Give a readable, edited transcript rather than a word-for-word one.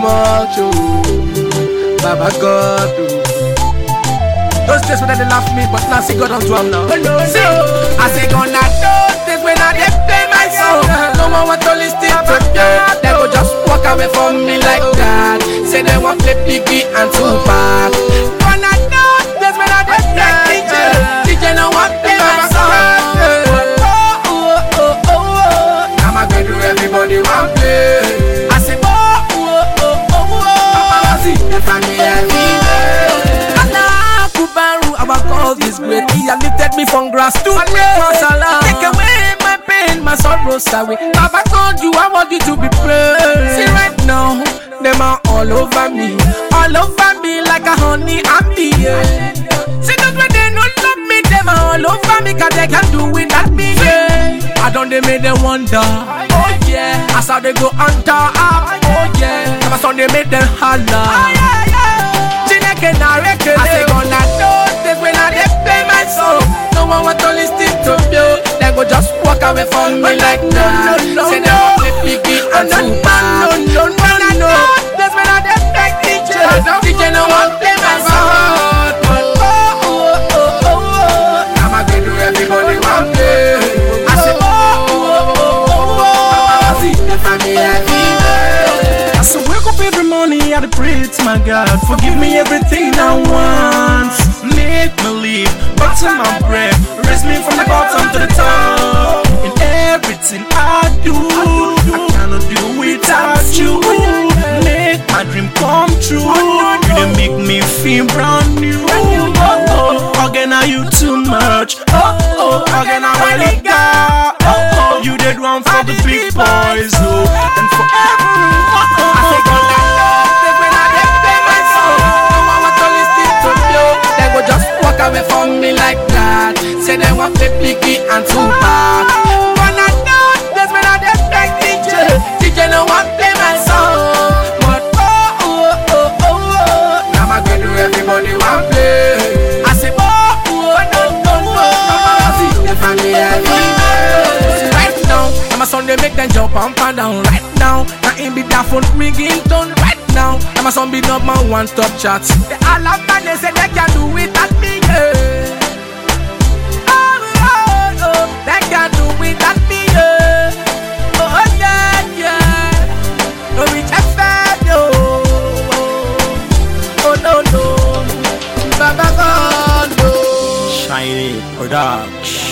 much, oh, Baba God, oh. Those days when they laugh me, but now see God onto them now. See, I say gonna those days when I dey play my song. No one want to listen to me. They go just walk away from me like that. Say they want play Biggie and Tupac. Gonna those days when I dey play DJ no want play my song. I'm a good to everybody want play. I say paparazzi, they find me everywhere. Our God is great. He has lifted me from grass to grace. Take away my pain, my sorrows away. Baba God, you, I want you to be praised. See right now, them are all over me like a honey and bee. See those when they don't love me, them are all over me 'cause they can do without me. I don't they make them wonder. Oh yeah, I saw they go under. Oh yeah, I saw they make them holler. I say gonna those days when I dey play my song. No one want to listen to you. They go just walk away from me like that. Say they want play Biggie and Tupac. No. Days when I dey play DJ no want play my song. I'm a good to everybody want play. I say paparazzi, they find me everywhere. I say wake up every morning, I dey pray to my God. Forgive me everything I want. Make me live, butter my breath. Raise me from the bottom to the top. In everything I do, I cannot do without you. Make my dream come true. You dey make me feel brand new. Again, are you too much? Again, I really got. You did one for the big boys, and for everyone. I say gonna those when I dey play my song. No one want to listen to you. They go just walk away from me like that. Say they want play Biggie and Tupac. Gonna those when I dey play DJ no want play my song. But now my girl do everybody want play. I say paparazzi, they find me everywhere. Right now, I'm a son they make them jump up and down. Right now, now in be that phone ringing tone. Right now, I'm a son be up my one-stop chat. They all have man, they say they can do it at me, yeah. Oh, they can do it at me, yeah. Oh, yeah. Oh, reach FM, yo. Oh, no. Baba God, no. Shiny production.